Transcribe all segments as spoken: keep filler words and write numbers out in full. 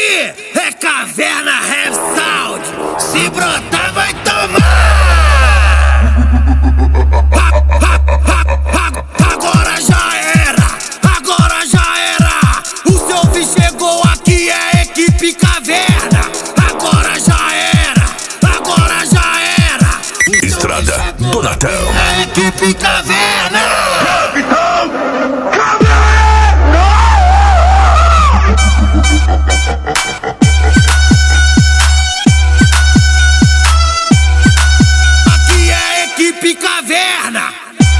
aqui é Caverna Rap Sound. Se brotar vai tomar. Agora já era, agora já era. O seu fim chegou aqui, é equipe Caverna. Agora já era, agora já era. Estrada Donatão. É equipe Caverna. Caverna.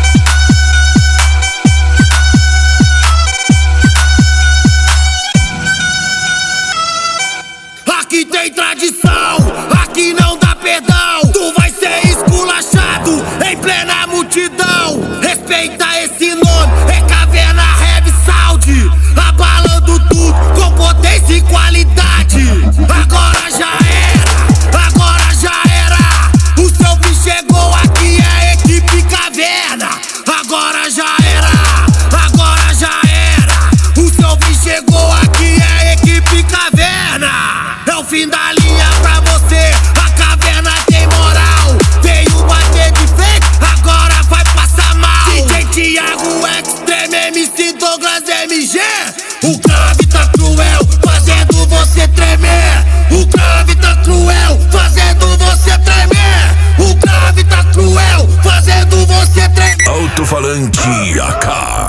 Aqui tem tradição, aqui não dá perdão. Tu vai ser esculachado em plena multidão. Respeita esse nome, é Caverna Rap Sound. Abalando tudo com potência e qualidade. Agora já era, agora já era. O seu fim chegou aqui, é equipe Caverna. Agora já era, agora já era. O seu fim chegou aqui, é equipe Caverna. É o fim da linha pra você, a Caverna tem moral. Veio bater de frente, agora vai passar mal. D J Thiago Extreme, M C Douglas M G. O grave tá cruel, fazendo você tremer. O grave tá cruel, fazendo você tremer. O grave tá cruel, fazendo você tremer. Alto-falante A K.